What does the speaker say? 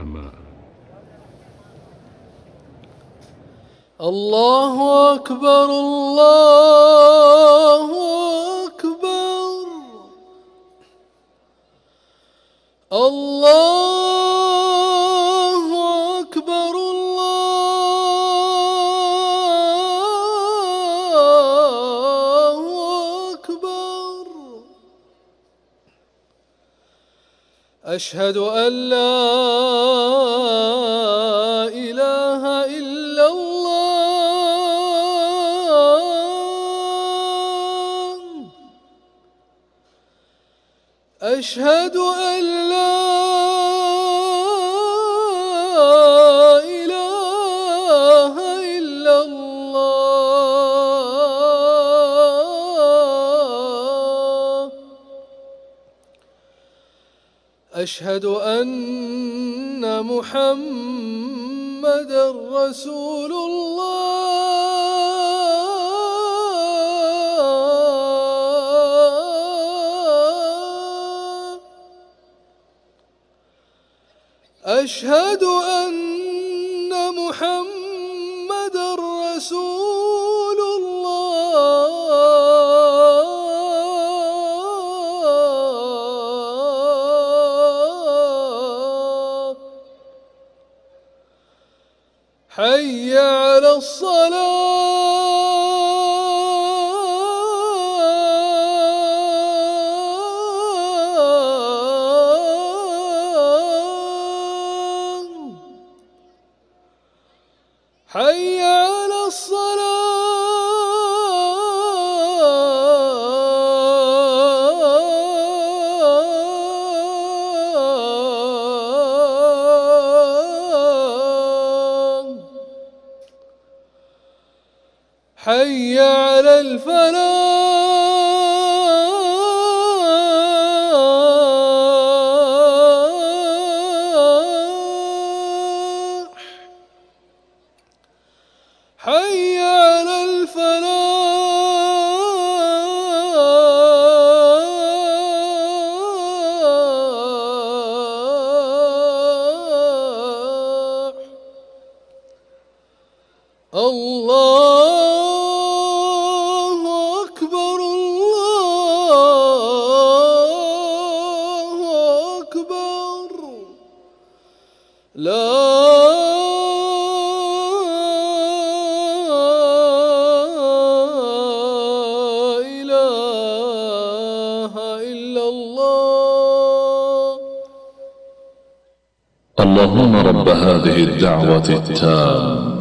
الرحمن. الله أكبر الله أكبر الله أكبر الله أكبر. أشهد أن لا إله إلا الله. أشهد أن لا إله إلا الله. أشهد أن محمدًا رسول الله. أشهد أن محمدًا رسول الله. حي على الصلاة. حي على الصلاة. حي على الفلاح. حي على الفلاح. الله أكبر الله أكبر. لا إله إلا الله. اللهم رب هذه الدعوة التامة